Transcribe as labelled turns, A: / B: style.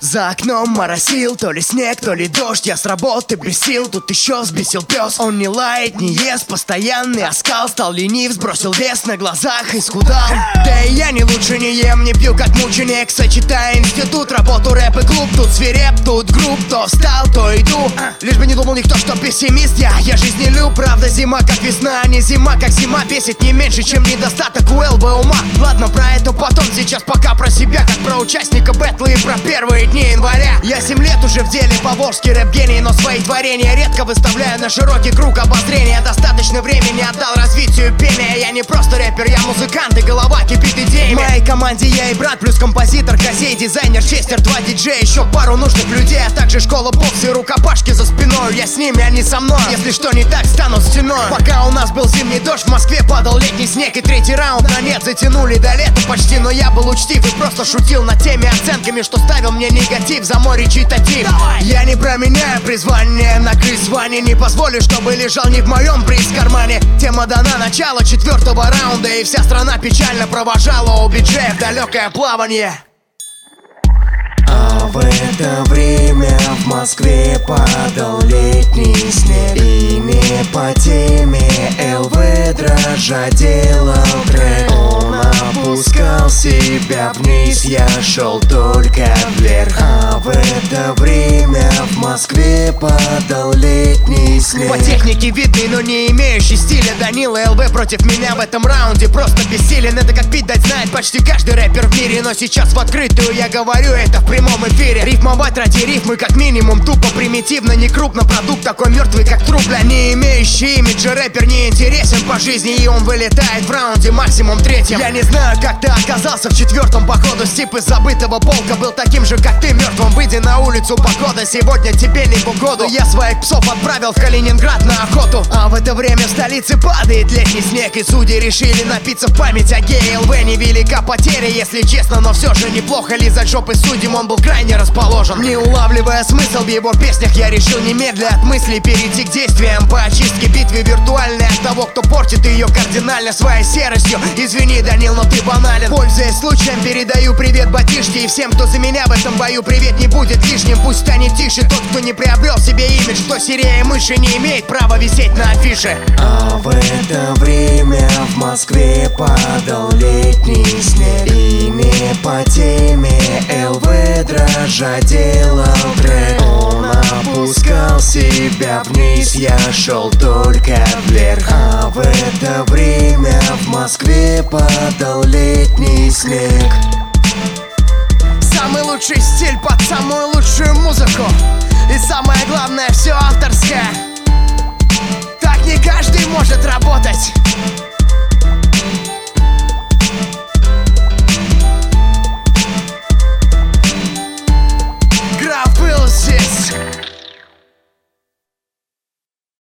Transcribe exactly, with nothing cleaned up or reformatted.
A: За окном моросил, то ли снег, то ли дождь. Я с работы без сил, тут еще взбесил пес. Он не лает, не ест, постоянный оскал. Стал ленив, сбросил вес, на глазах исхудал. Да и я не лучше не ем, не пью как мученик. Сочетая институт, работу, рэп и клуб. Тут свиреп, тут групп, то встал, то иду. Лишь бы не думал никто, что пессимист я. Я жизнелюб, правда зима как весна, а не зима как зима. Бесит не меньше, чем недостаток у эл бэ ума. Ладно, про это потом, сейчас пока про себя. Как про участника бэтла и про первые дни января. Я семь лет уже в деле, поволжский рэп-гений. Но свои творения редко выставляю на широкий круг обозрения. Достаточно времени отдал развитию пения. Я не просто рэпер, я музыкант, и голова кипит идеями. В моей команде я и брат, плюс композитор, Козей, дизайнер, Честер, два диджея. Еще пару нужных людей, а также школа бокса и рукопашки за спиной. Я с ними, они со мной, если что не так, станут стеной. Пока у нас был зимний дождь, в Москве падал летний снег. И третий раунд на нет затянули до лета почти. Но я был учтив и просто шутил над теми оценками, что ставил мне негатив за мой речитатив. Я не променяю призвание на призвание. Не позволю, чтобы лежал не в моем приз в кармане. Тема дана, начало четвертого раунда. И вся страна печально провожала у биджея в далекое плавание.
B: А в это время в Москве падал летний снег. И не по теме эл вэ дрожа делал трек. Он опускал себя вниз, я шел только вверх. А в это время в Москве падал летний снег.
A: По технике видный, но не имеющий стиля Данила эл вэ против меня в этом раунде просто бессилен. Это как пить дать знает почти каждый рэпер в мире. Но сейчас в открытую я говорю это в прямом эфире. Рифмовать ради рифмы как минимум тупо, примитивно, не крупно. Продукт такой мертвый как труп, для не имеющий имиджа. Рэпер не интересен по жизни, и он вылетает в раунде максимум третьем. Я не знаю, как ты оказался в четвертом, походу Стип из забытого полка был таким же, как ты, мертвым. Выйди на улицу, погода сегодня тебе не в угоду. Я своих псов отправил в Калининград на охоту. А в это время в столице падает летний снег. И судьи решили напиться в память о гее эл вэ. Невелика потеря, если честно, но все же неплохо лизать жопы судьям. Он был крайне расположен. Не улавливая смысл в его песнях, я решил немедля от мыслей перейти к действиям по очистке битвы виртуальной от того, кто портит ее кардинально своей серостью. Извини, Данил, но ты банален. Пользуясь случаем, передаю привет батишке. И всем, кто за меня в этом бою, привет не будет лишним. Пусть станет тише тот, кто не приобрел себе имидж. Кто серее мыши, не имеет права висеть на афише.
B: А в это время в Москве падал летний снег. И не по теме эл вэ дрожа делал трек. Он опускал себя вниз, я шел только вверх. А в это время в Москве падал летний снег.
A: Самый лучший стиль под самую лучшую музыку. И самое главное, все авторское. Так не каждый может работать.